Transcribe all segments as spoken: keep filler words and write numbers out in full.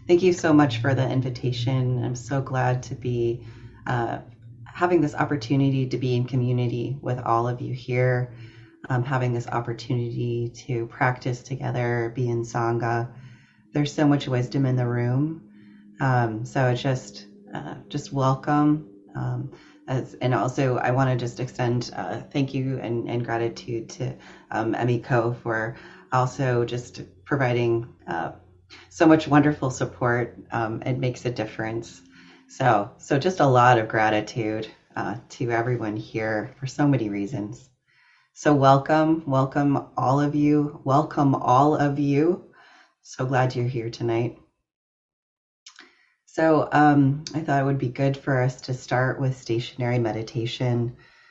Thank you so much for the invitation. I'm so glad to be uh, having this opportunity to be in community with all of you here, um, having this opportunity to practice together, be in Sangha. There's so much wisdom in the room. Um, so just, uh, just welcome. Um, as, and also, I want to just extend uh, thank you and, and gratitude to um, Emiko for also just providing uh, so much wonderful support. Um, it makes a difference. So, so just a lot of gratitude uh, to everyone here for so many reasons. So welcome, welcome all of you. Welcome all of you. So glad you're here tonight. So um, I thought it would be good for us to start with stationary meditation.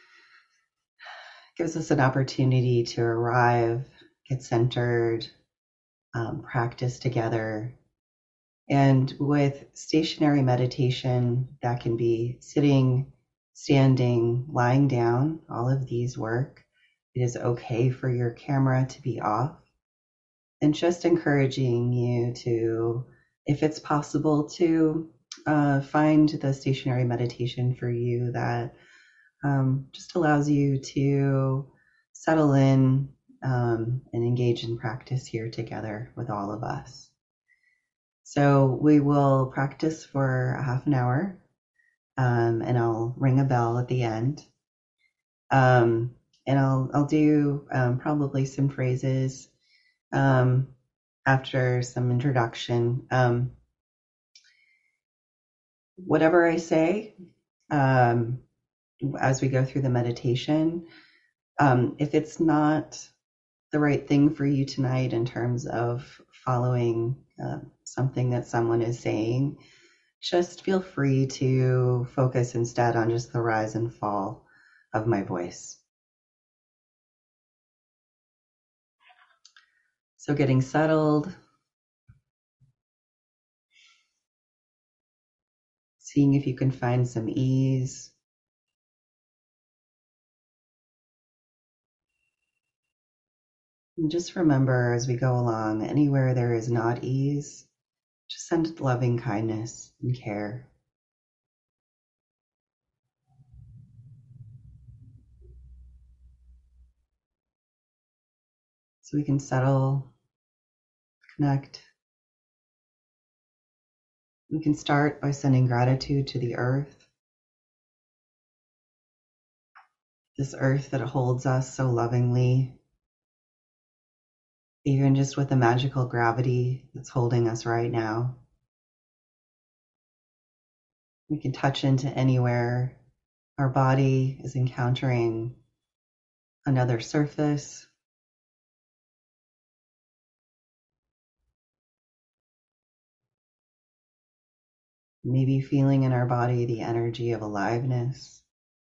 It gives us an opportunity to arrive, get centered, um, practice together. And with stationary meditation, that can be sitting, standing, lying down. All of these work. It is okay for your camera to be off. And just encouraging you to, if it's possible, to uh, find the stationary meditation for you that um, just allows you to settle in um, and engage in practice here together with all of us. So we will practice for a half an hour, um, and I'll ring a bell at the end. Um, and I'll I'll do um, probably some phrases um, after some introduction. Um, whatever I say um, as we go through the meditation, um, if it's not the right thing for you tonight in terms of following uh, something that someone is saying, just feel free to focus instead on just the rise and fall of my voice. So getting settled, seeing if you can find some ease. And just remember as we go along, anywhere there is not ease, just send loving kindness and care. So we can settle, connect. We can start by sending gratitude to the earth, this earth that holds us so lovingly, even just with the magical gravity that's holding us right now. We can touch into anywhere our body is encountering another surface. Maybe feeling in our body the energy of aliveness.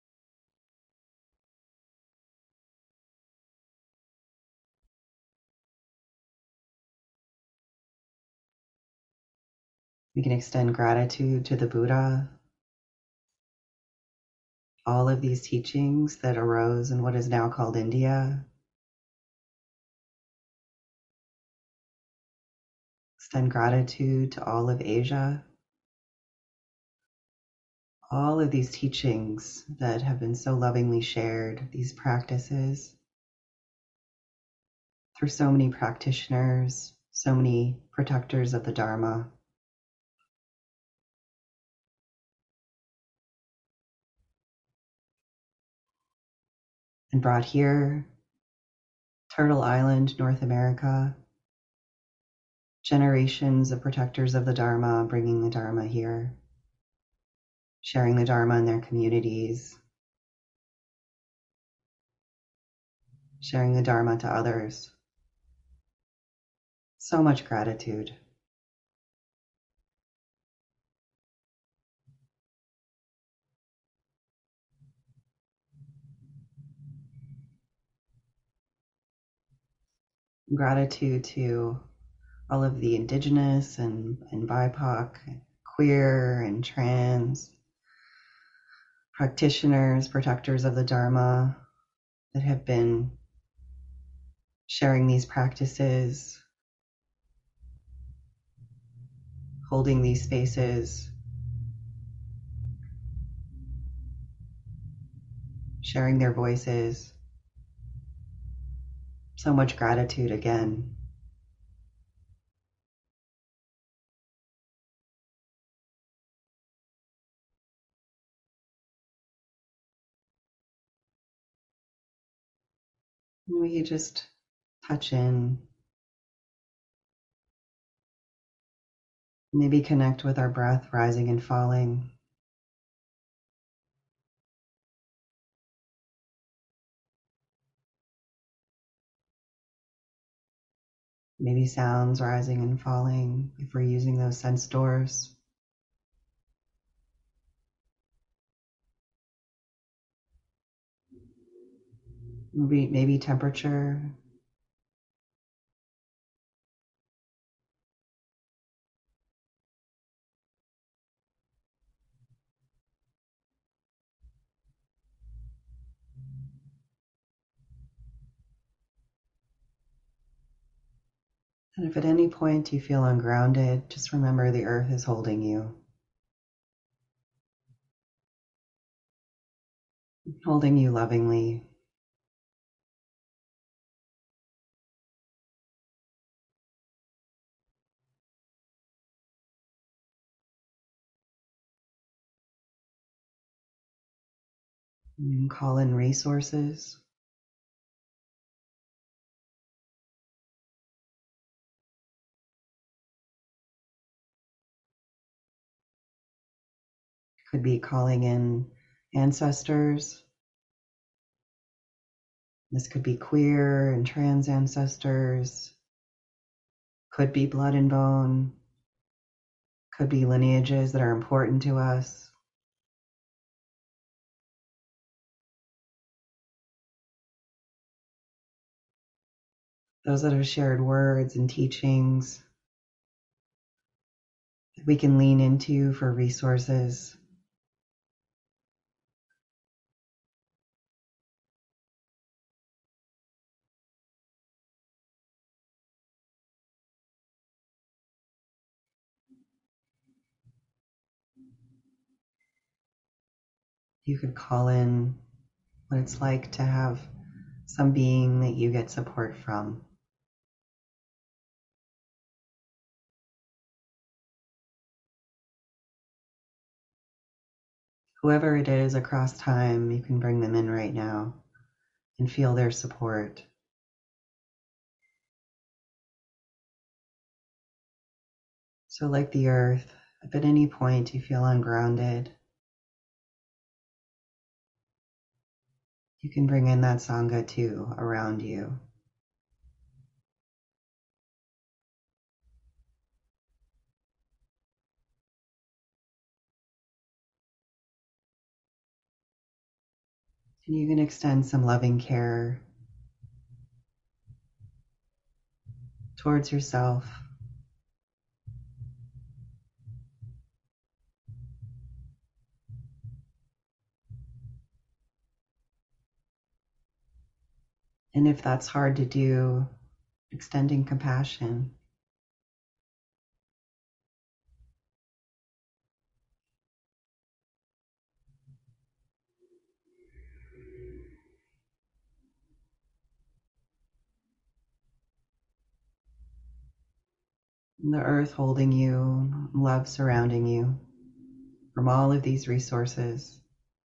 We can extend gratitude to the Buddha, all of these teachings that arose in what is now called India. Extend gratitude to all of Asia, all of these teachings that have been so lovingly shared, these practices through so many practitioners, so many protectors of the Dharma. And brought here, Turtle Island, North America, generations of protectors of the Dharma bringing the Dharma here, sharing the Dharma in their communities, sharing the Dharma to others. So much gratitude. Gratitude to all of the indigenous and, and B I P O C, queer and trans practitioners, protectors of the Dharma that have been sharing these practices, holding these spaces, sharing their voices. So much gratitude again. And we just touch in, maybe connect with our breath rising and falling. Maybe sounds rising and falling if we're using those sense doors. Maybe, maybe temperature. And if at any point you feel ungrounded, just remember the earth is holding you, holding you lovingly. You can call in resources. Could be calling in ancestors. This could be queer and trans ancestors. Could be blood and bone. Could be lineages that are important to us. Those that have shared words and teachings that we can lean into for resources. You could call in what it's like to have some being that you get support from. Whoever it is across time, you can bring them in right now and feel their support. So, like the earth, if at any point you feel ungrounded, you can bring in that Sangha too around you. And you can extend some loving care towards yourself. And if that's hard to do, extending compassion. And the earth holding you, love surrounding you from all of these resources.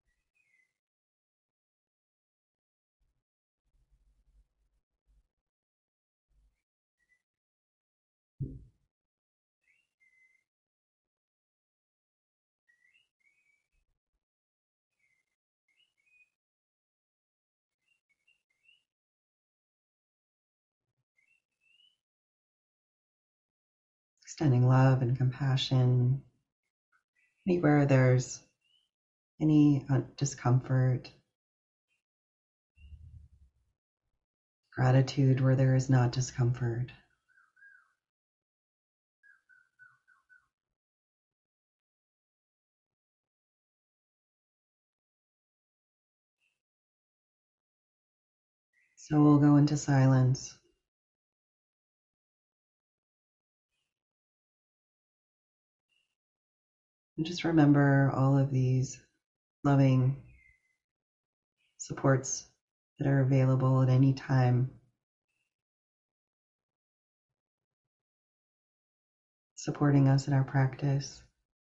Extending love and compassion anywhere there's any uh, discomfort, gratitude where there is not discomfort. So we'll go into silence. And just remember all of these loving supports that are available at any time, supporting us in our practice,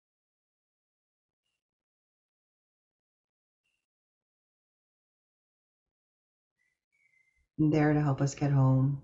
and there to help us get home.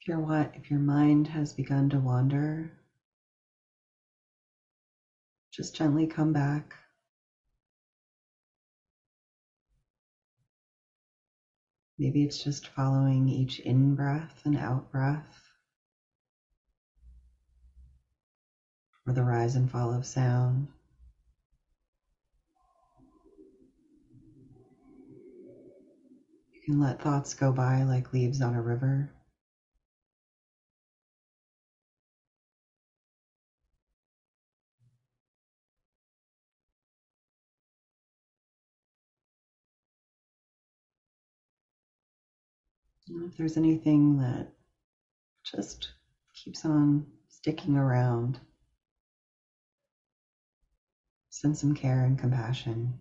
If your what if your mind has begun to wander, just gently come back. Maybe it's just following each in breath and out breath, or the rise and fall of sound. You can let thoughts go by like leaves on a river. And if there's anything that just keeps on sticking around, send some care and compassion.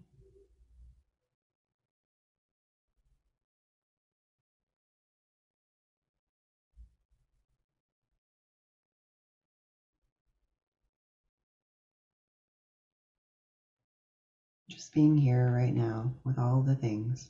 Just being here right now with all the things.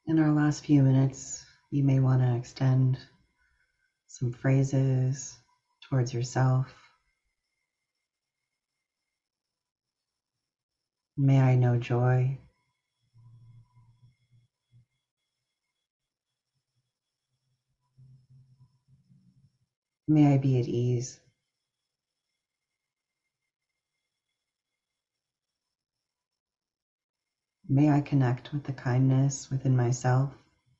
In our last few minutes, you may want to extend some phrases towards yourself. May I know joy. May I be at ease. May I connect with the kindness within myself.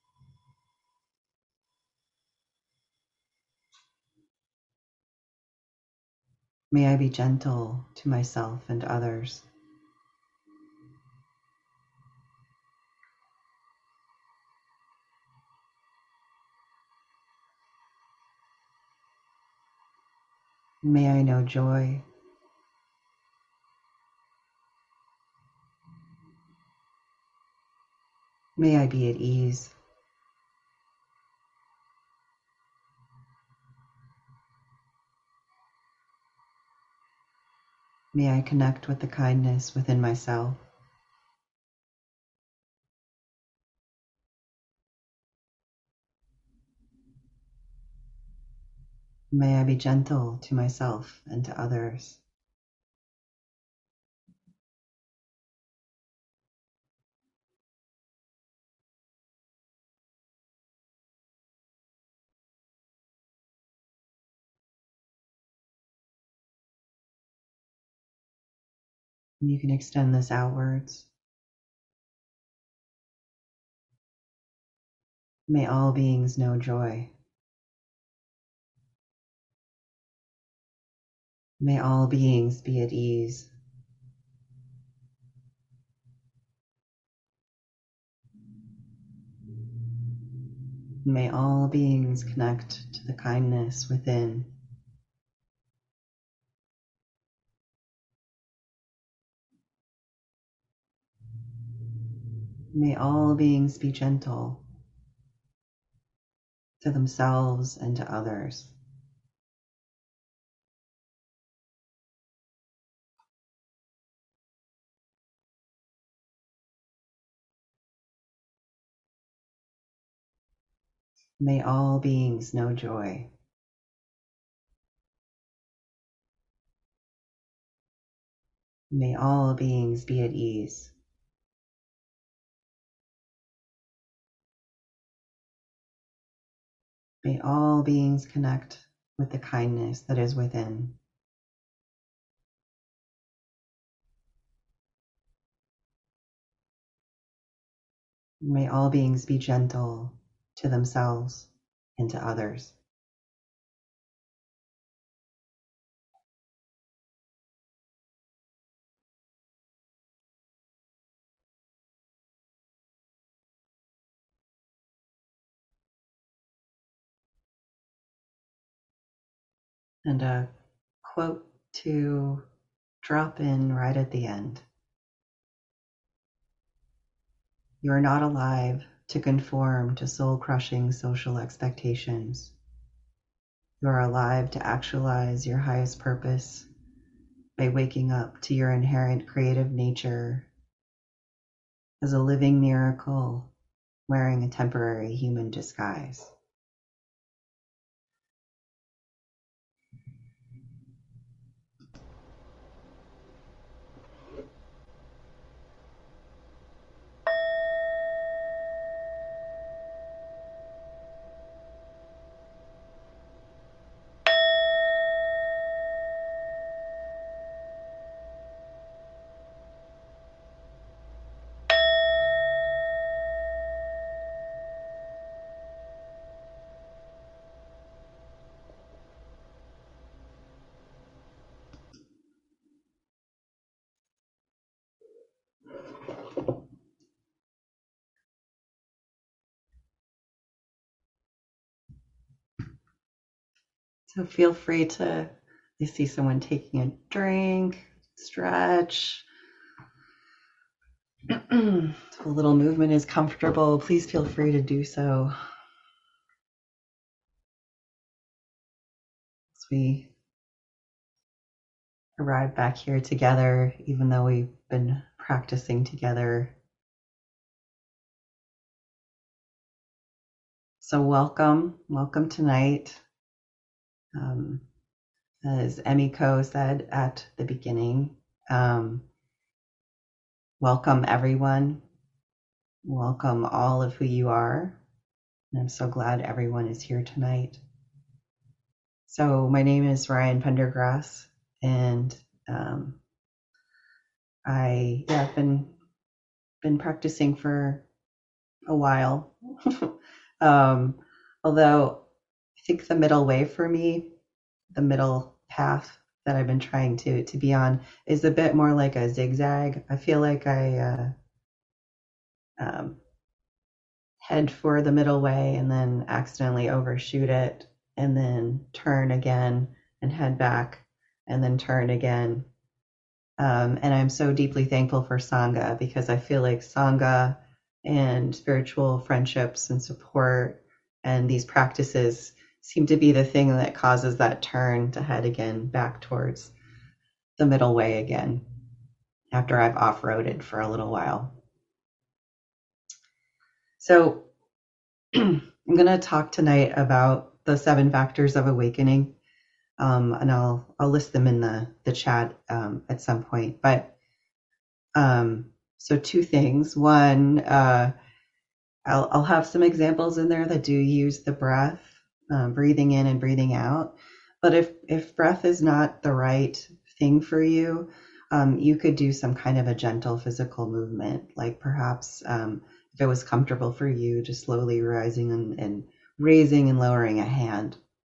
May I be gentle to myself and others. May I know joy. May I be at ease. May I connect with the kindness within myself. May I be gentle to myself and to others. And you can extend this outwards. May all beings know joy. May all beings be at ease. May all beings connect to the kindness within. May all beings be gentle to themselves and to others. May all beings know joy. May all beings be at ease. May all beings connect with the kindness that is within. May all beings be gentle to themselves and to others. And a quote to drop in right at the end. You are not alive to conform to soul-crushing social expectations. You are alive to actualize your highest purpose by waking up to your inherent creative nature as a living miracle wearing a temporary human disguise. So feel free to, I see someone taking a drink, stretch. If a little movement is comfortable, please feel free to do so. As we arrive back here together, even though we've been practicing together So welcome, welcome tonight. Um, as Emiko said at the beginning, um, welcome everyone. Welcome all of who you are. And I'm so glad everyone is here tonight. So my name is Ryan Pendergrass, and um, I yeah, I've been been practicing for a while. um, although I think the middle way for me, the middle path that I've been trying to to be on, is a bit more like a zigzag. I feel like I uh, um, head for the middle way and then accidentally overshoot it, and then turn again and head back, and then turn again. Um, and I'm so deeply thankful for Sangha, because I feel like Sangha and spiritual friendships and support and these practices seem to be the thing that causes that turn to head again back towards the middle way again after I've off-roaded for a little while. So I'm going to talk tonight about the seven factors of awakening, um, and I'll I'll list them in the the chat um, at some point. But um, so two things. One, uh, I'll I'll have some examples in there that do use the breath, um, breathing in and breathing out. But if if breath is not the right thing for you, um, you could do some kind of a gentle physical movement, like perhaps um, if it was comfortable for you, just slowly rising and, and raising and lowering a hand.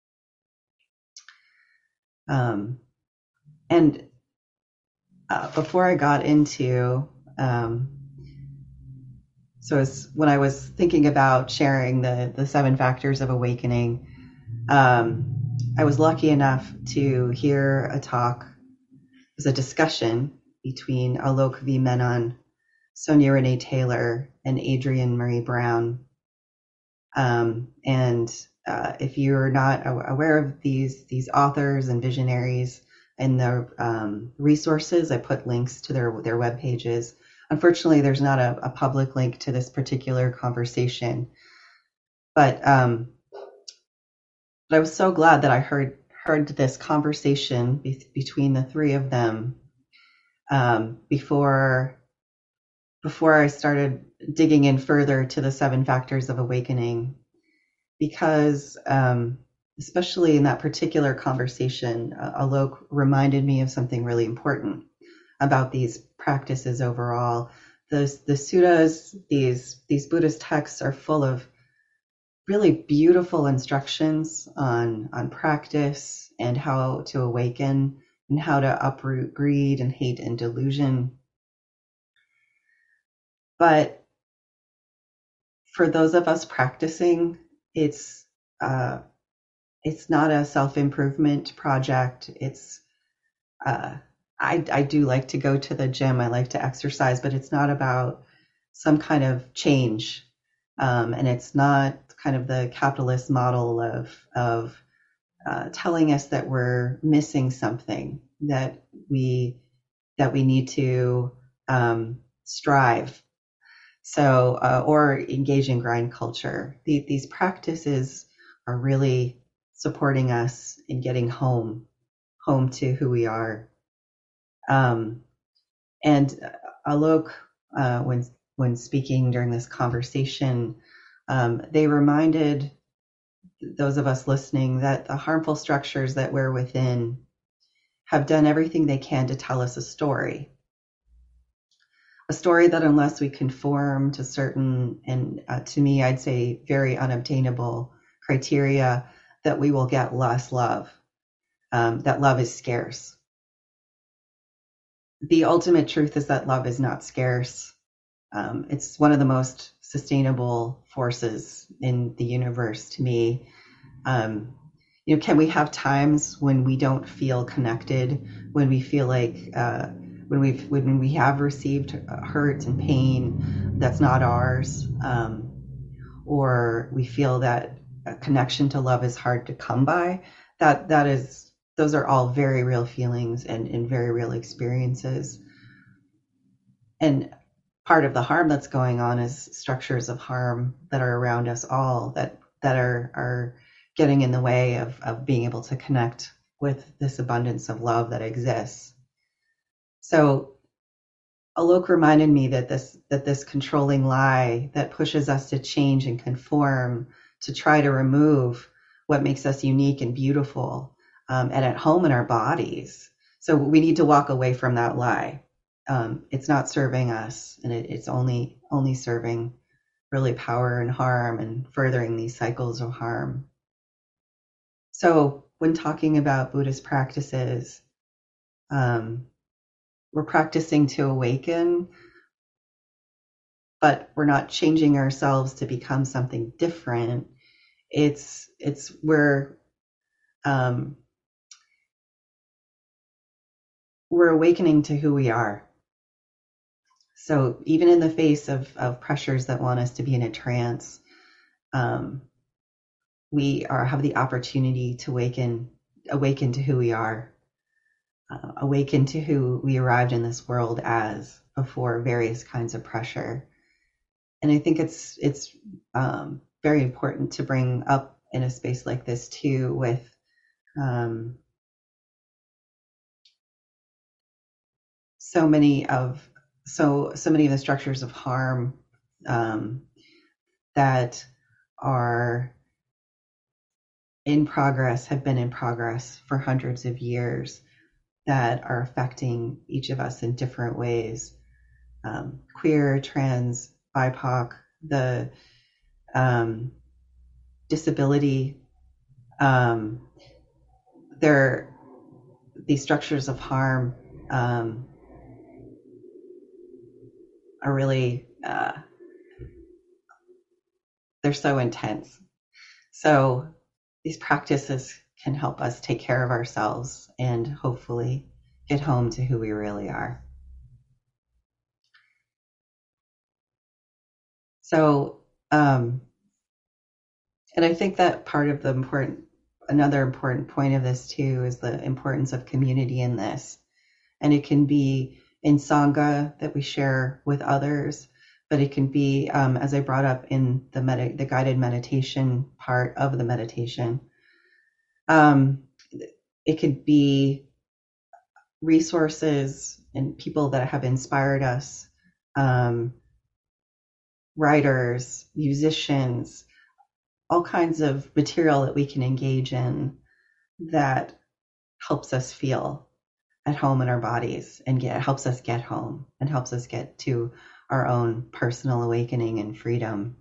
Um, and uh, before I got into, um, so as when I was thinking about sharing the the seven factors of awakening, um, I was lucky enough to hear a talk. It was a discussion between Alok V. Menon, Sonia Renee Taylor, and Adrienne Marie Brown. Um, and uh, if you're not aware of these these authors and visionaries and their um, resources, I put links to their their web pages. Unfortunately, there's not a, a public link to this particular conversation, but um, but I was so glad that I heard heard this conversation be- between the three of them um, before before I started digging in further to the seven factors of awakening, because um, especially in that particular conversation, uh, Alok reminded me of something really important about these practices overall. The, the suttas, these these Buddhist texts, are full of really beautiful instructions on on practice and how to awaken and how to uproot greed and hate and delusion. But for those of us practicing, it's uh, it's not a self-improvement project. It's uh, I, I do like to go to the gym. I like to exercise, but it's not about some kind of change. Um, and it's not kind of the capitalist model of, of uh, telling us that we're missing something, that we, that we need to um, strive. So, uh, or engage in grind culture. The, these practices are really supporting us in getting home, home to who we are. Um, and Alok, uh, when when speaking during this conversation, um, they reminded those of us listening that the harmful structures that we're within have done everything they can to tell us a story. A story that, unless we conform to certain, and uh, to me, I'd say very unobtainable criteria, that we will get less love, um, that love is scarce. The ultimate truth is that love is not scarce. Um, it's one of the most sustainable forces in the universe to me. Um, you know, can we have times when we don't feel connected, when we feel like uh, when we've when we have received hurt and pain that's not ours, um, or we feel that a connection to love is hard to come by? That that is, those are all very real feelings and, and very real experiences. And part of the harm that's going on is structures of harm that are around us all that that are are getting in the way of, of being able to connect with this abundance of love that exists. So Alok reminded me that this that this controlling lie that pushes us to change and conform, to try to remove what makes us unique and beautiful, um, and at home in our bodies. So we need to walk away from that lie. Um, it's not serving us, and it, it's only only serving really power and harm and furthering these cycles of harm. So when talking about Buddhist practices, um, we're practicing to awaken, but we're not changing ourselves to become something different. It's it's we're um, we're awakening to who we are. So even in the face of of pressures that want us to be in a trance, um, we are have the opportunity to awaken awaken to who we are, uh, awaken to who we arrived in this world as before various kinds of pressure. And I think it's it's um, very important to bring up in a space like this too, with um, so many of so so many of the structures of harm um, that are in progress, have been in progress for hundreds of years, that are affecting each of us in different ways. Um, queer, trans, B I P O C, the um, disability, um, there these structures of harm um, are really uh, they're so intense. So these practices can help us take care of ourselves and hopefully get home to who we really are. So, um, and I think that part of the important, another important point of this too, is the importance of community in this. And it can be in Sangha that we share with others, but it can be, um, as I brought up in the med- the guided meditation part of the meditation, um, it could be resources and people that have inspired us, um, writers, musicians, all kinds of material that we can engage in that helps us feel at home in our bodies and get helps us get home and helps us get to our own personal awakening and freedom.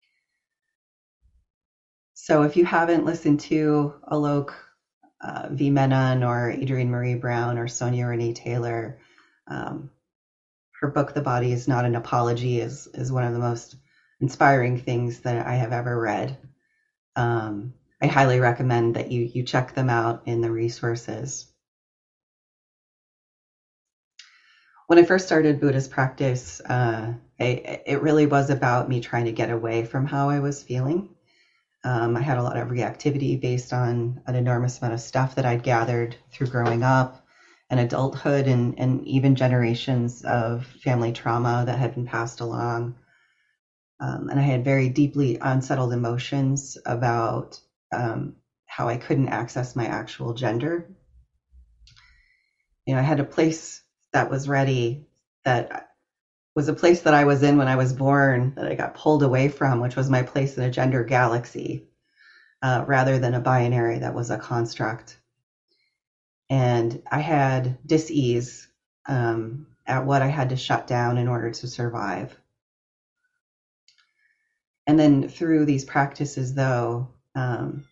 So if you haven't listened to Alok uh, V. Menon or Adrienne Marie Brown or Sonia Renee Taylor, um, her book "The Body Is Not an Apology" is is one of the most inspiring things that I have ever read. Um, I highly recommend that you you check them out in the resources. When I first started Buddhist practice, uh, I, it really was about me trying to get away from how I was feeling. Um, I had a lot of reactivity based on an enormous amount of stuff that I'd gathered through growing up and adulthood, and, and even generations of family trauma that had been passed along. Um, and I had very deeply unsettled emotions about um, how I couldn't access my actual gender. You know, I had a place that was ready, that was a place that I was in when I was born, that I got pulled away from, which was my place in a gender galaxy, uh, rather than a binary that was a construct. And I had dis-ease um, at what I had to shut down in order to survive. And then through these practices, though, um,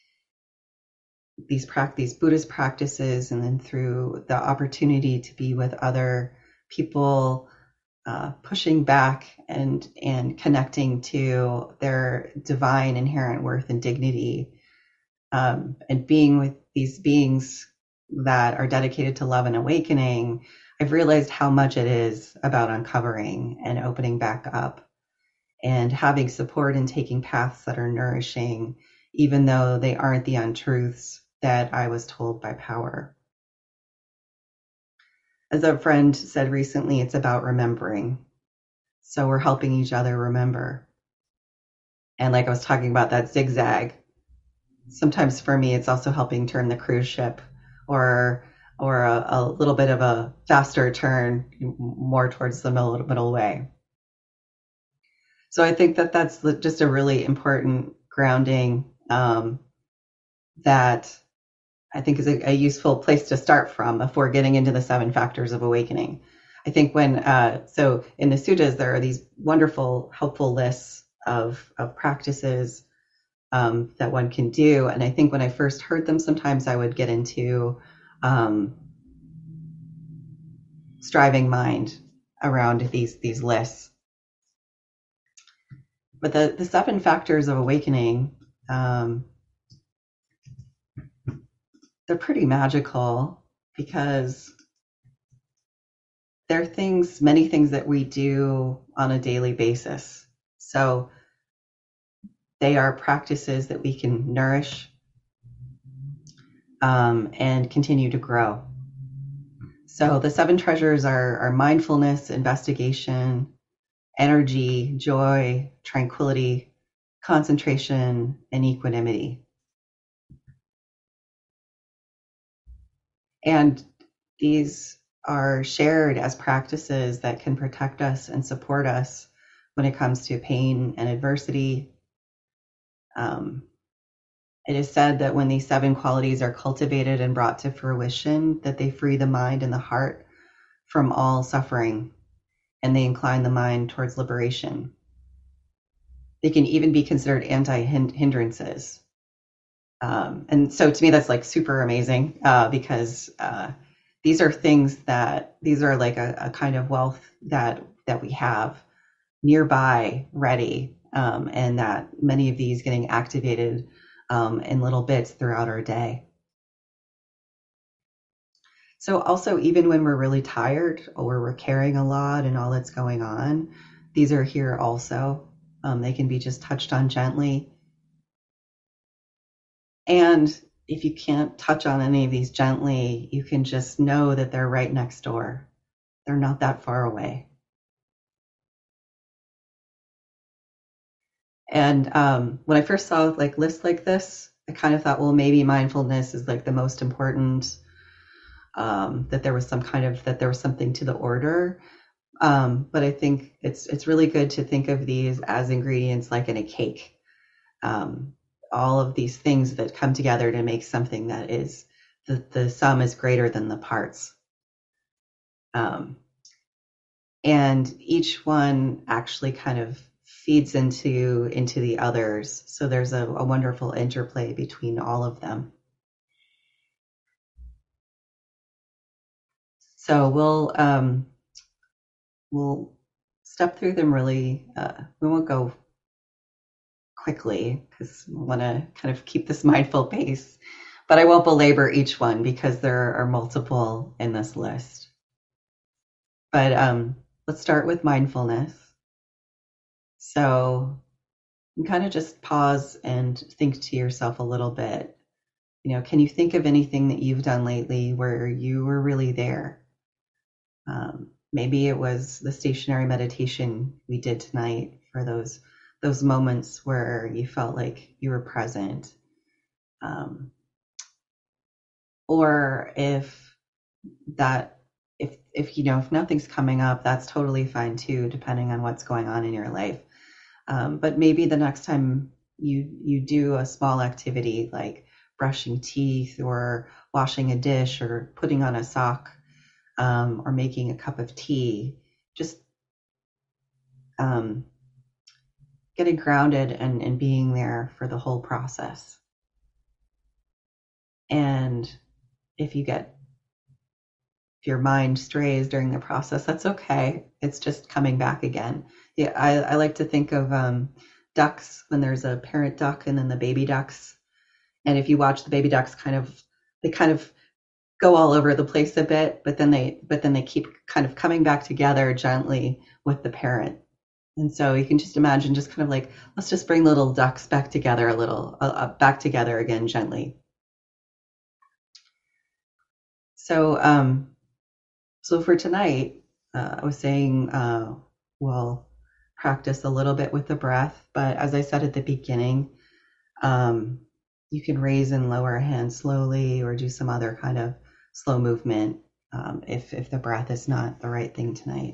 these pra- these Buddhist practices, and then through the opportunity to be with other people, uh, pushing back and and connecting to their divine inherent worth and dignity, um, and being with these beings that are dedicated to love and awakening, I've realized how much it is about uncovering and opening back up and having support and taking paths that are nourishing, even though they aren't the untruths that I was told by power. As a friend said recently, it's about remembering. So we're helping each other remember. And like I was talking about that zigzag, sometimes for me, it's also helping turn the cruise ship, or or a, a little bit of a faster turn more towards the middle, middle way. So I think that that's just a really important grounding um, that I think is a, a useful place to start from before getting into the seven factors of awakening. I think when, uh, so in the suttas, there are these wonderful, helpful lists of, of practices um, that one can do. And I think when I first heard them, sometimes I would get into um, striving mind around these, these lists. But the, the seven factors of awakening, um, they're pretty magical because they're things, many things that we do on a daily basis. So they are practices that we can nourish um, and continue to grow. So the seven treasures are, are mindfulness, investigation, energy, joy, tranquility, concentration, and equanimity. And these are shared as practices that can protect us and support us when it comes to pain and adversity. Um, it is said that when these seven qualities are cultivated and brought to fruition, that they free the mind and the heart from all suffering, and they incline the mind towards liberation. They can even be considered anti-hindrances. Um, and so to me, that's like super amazing uh, because uh, these are things that, these are like a, a kind of wealth that, that we have nearby ready, um, and that many of these getting activated um, in little bits throughout our day. So also, even when we're really tired or we're carrying a lot and all that's going on, these are here also. Um, they can be just touched on gently. And if you can't touch on any of these gently, you can just know that they're right next door. They're not that far away. And um, when I first saw like lists like this, I kind of thought, well, maybe mindfulness is like the most important. Um, that there was some kind of that there was something to the order. Um, but I think it's it's really good to think of these as ingredients like in a cake. Um, all of these things that come together to make something that is the, the sum is greater than the parts. Um, and each one actually kind of feeds into into the others. So there's a, a wonderful interplay between all of them. So we'll um, we'll step through them really. Uh, we won't go quickly because we want to kind of keep this mindful pace, but I won't belabor each one because there are multiple in this list. But um, let's start with mindfulness. So you kind of just pause and think to yourself a little bit. You know, can you think of anything that you've done lately where you were really there? Um, maybe it was the stationary meditation we did tonight for those those moments where you felt like you were present. Um, or if that if if you know if nothing's coming up, that's totally fine too, depending on what's going on in your life. Um, but maybe the next time you you do a small activity like brushing teeth or washing a dish or putting on a sock, um, or making a cup of tea, just um, getting grounded and, and being there for the whole process. And if you get if your mind strays during the process, that's okay. It's just coming back again. Yeah, I, I like to think of um, ducks when there's a parent duck and then the baby ducks. And if you watch the baby ducks, kind of they kind of go all over the place a bit, but then they but then they keep kind of coming back together gently with the parent. And so you can just imagine, just kind of like, let's just bring the little ducks back together a little, uh, uh, back together again gently. So um, so for tonight, uh, I was saying, uh, well, practice a little bit with the breath, but as I said at the beginning, um, you can raise and lower a hand slowly or do some other kind of slow movement um, if, if the breath is not the right thing tonight.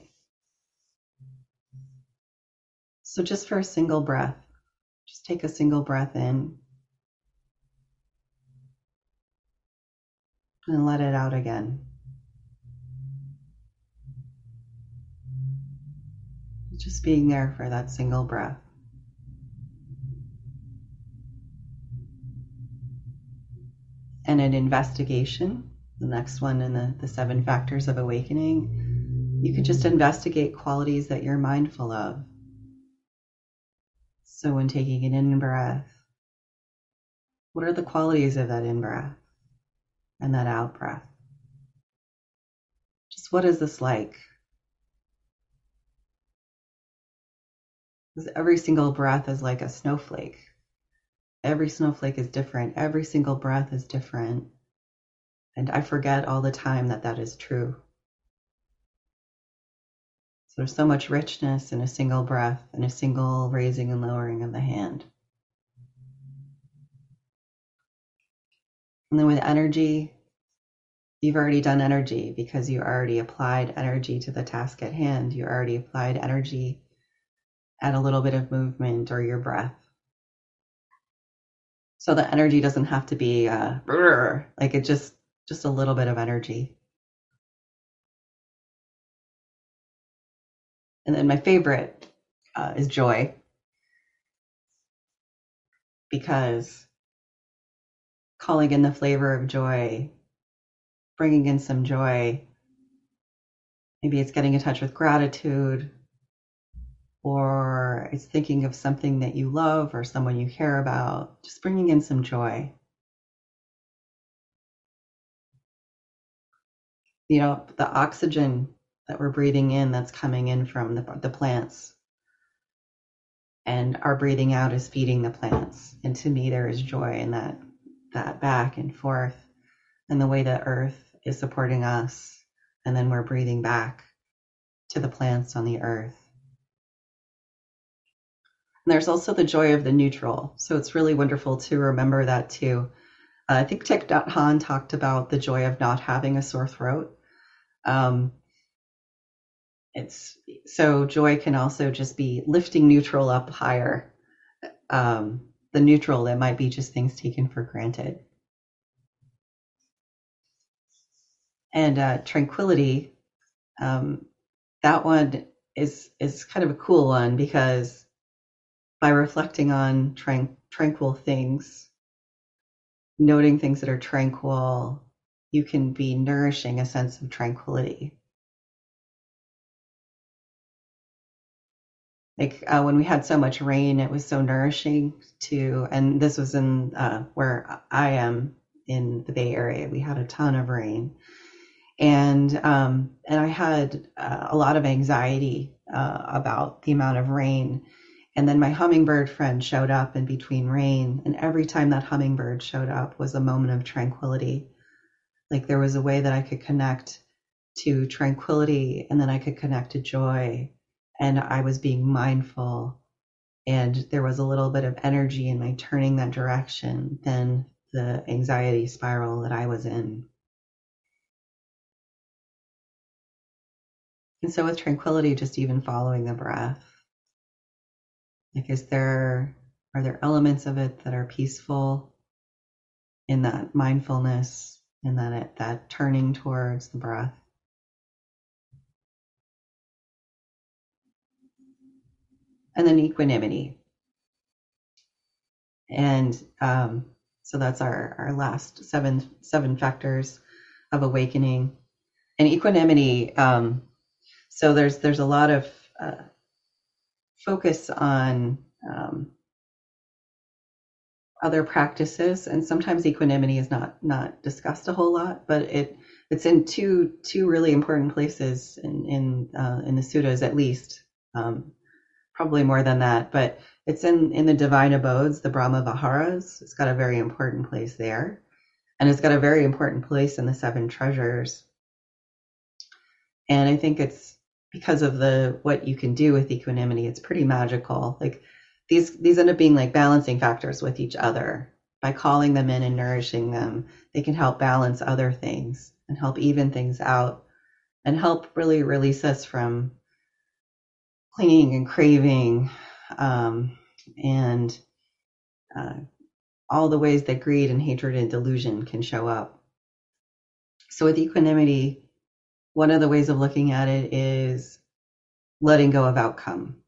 So just for a single breath, just take a single breath in and let it out again. Just being there for that single breath. And an investigation, the next one in the, the seven factors of awakening, you could just investigate qualities that you're mindful of. So when taking an in-breath, what are the qualities of that in-breath and that out-breath? Just what is this like? Because every single breath is like a snowflake. Every snowflake is different. Every single breath is different. And I forget all the time that that is true. So there's so much richness in a single breath and a single raising and lowering of the hand. And then with energy, you've already done energy because you already applied energy to the task at hand. You already applied energy at a little bit of movement or your breath. So the energy doesn't have to be uh, like it just, just a little bit of energy. And then my favorite uh, is joy, because calling in the flavor of joy, bringing in some joy, maybe it's getting in touch with gratitude, or it's thinking of something that you love or someone you care about, just bringing in some joy. You know, the oxygen that we're breathing in, that's coming in from the, the plants, and our breathing out is feeding the plants. And to me, there is joy in that, that back and forth, and the way that earth is supporting us, and then we're breathing back to the plants on the earth. And there's also the joy of the neutral. So it's really wonderful to remember that too. Uh, I think Thich Nhat Hanh talked about the joy of not having a sore throat. Um, it's so joy can also just be lifting neutral up higher. Um, the neutral, that might be just things taken for granted. And uh, tranquility, um, that one is is kind of a cool one, because by reflecting on tran- tranquil things, noting things that are tranquil, you can be nourishing a sense of tranquility. Like uh, when we had so much rain, it was so nourishing to, and this was in uh, where I am in the Bay Area. We had a ton of rain, and um, and I had uh, a lot of anxiety uh, about the amount of rain. And then my hummingbird friend showed up in between rain, and every time that hummingbird showed up was a moment of tranquility. Like there was a way that I could connect to tranquility, and then I could connect to joy, and I was being mindful, and there was a little bit of energy in my turning that direction than the anxiety spiral that I was in. And so with tranquility, just even following the breath, like is there, are there elements of it that are peaceful in that mindfulness and that that turning towards the breath? And then equanimity. And um, so that's our, our last seven seven factors of awakening. And equanimity, um, so there's there's a lot of uh, focus on um, other practices, and sometimes equanimity is not not discussed a whole lot, but it it's in two two really important places in in uh, in the suttas, at least, um, probably more than that, but it's in in the divine abodes, the Brahma Viharas. It's got a very important place there, and it's got a very important place in the seven treasures. And I think it's because of the what you can do with equanimity, it's pretty magical. Like these these end up being like balancing factors with each other. By calling them in and nourishing them, they can help balance other things and help even things out and help really release us from clinging and craving, um, and uh, all the ways that greed and hatred and delusion can show up. So with equanimity, one of the ways of looking at it is letting go of outcome.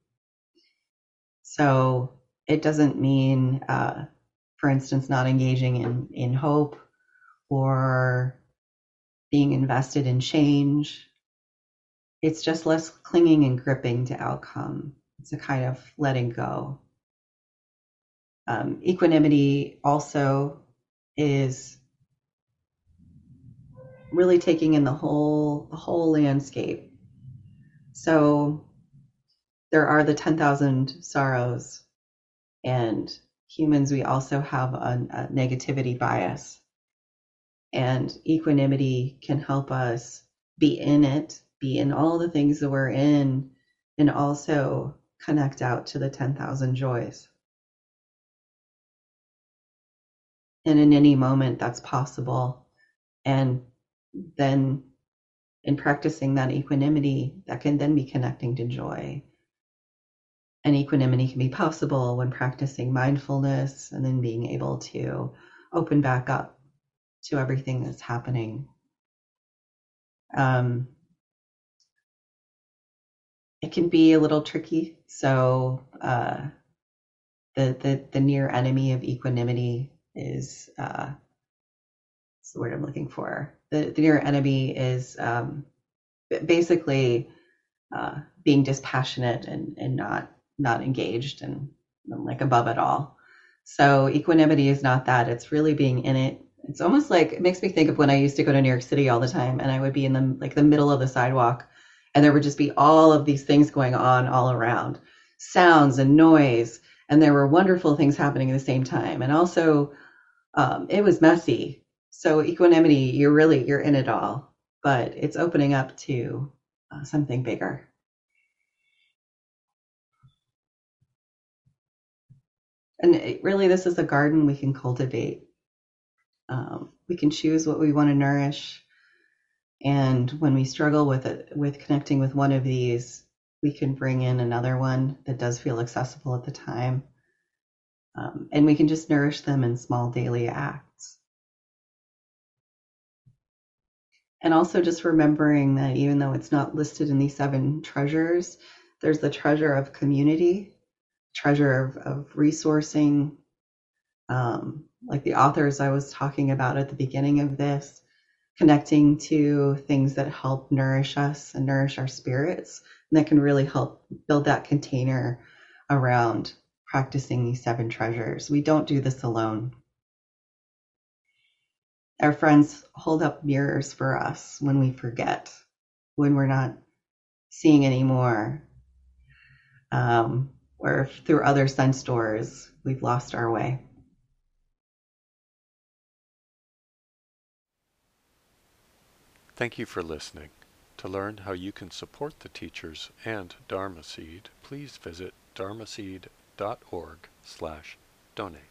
So it doesn't mean, uh, for instance, not engaging in, in hope or being invested in change. It's just less clinging and gripping to outcome. It's a kind of letting go. Um, equanimity also is really taking in the whole the whole landscape. So there are the ten thousand sorrows, and humans, we also have a, a negativity bias. And equanimity can help us be in it, be in all the things that we're in, and also connect out to the ten thousand joys. And in any moment, that's possible. And then in practicing that equanimity, that can then be connecting to joy. And equanimity can be possible when practicing mindfulness and then being able to open back up to everything that's happening. Um, it can be a little tricky. So uh, the, the the near enemy of equanimity is uh, what's the word I'm looking for? The, the near enemy is um, basically uh, being dispassionate and, and not not engaged and, and like above it all. So equanimity is not that. It's really being in it. It's almost like, it makes me think of when I used to go to New York City all the time, and I would be in the like the middle of the sidewalk, and there would just be all of these things going on all around, sounds and noise, and there were wonderful things happening at the same time. And also, um, it was messy. So equanimity, you're really you're in it all, but it's opening up to uh, something bigger. And it, really, this is a garden we can cultivate. Um, we can choose what we want to nourish. And when we struggle with it, with connecting with one of these, we can bring in another one that does feel accessible at the time. Um, and we can just nourish them in small daily acts. And also just remembering that even though it's not listed in these seven treasures, there's the treasure of community, treasure of, of resourcing, um, like the authors I was talking about at the beginning of this, connecting to things that help nourish us and nourish our spirits, and that can really help build that container around practicing these seven treasures. We don't do this alone. Our friends hold up mirrors for us when we forget, when we're not seeing anymore, um, or if through other sense doors we've lost our way. Thank you for listening. To learn how you can support the teachers and Dharma Seed, please visit dharmaseed dot org slash donate.